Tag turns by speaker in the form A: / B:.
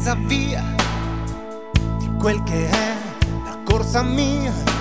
A: mezza via di quel che è la corsa mia.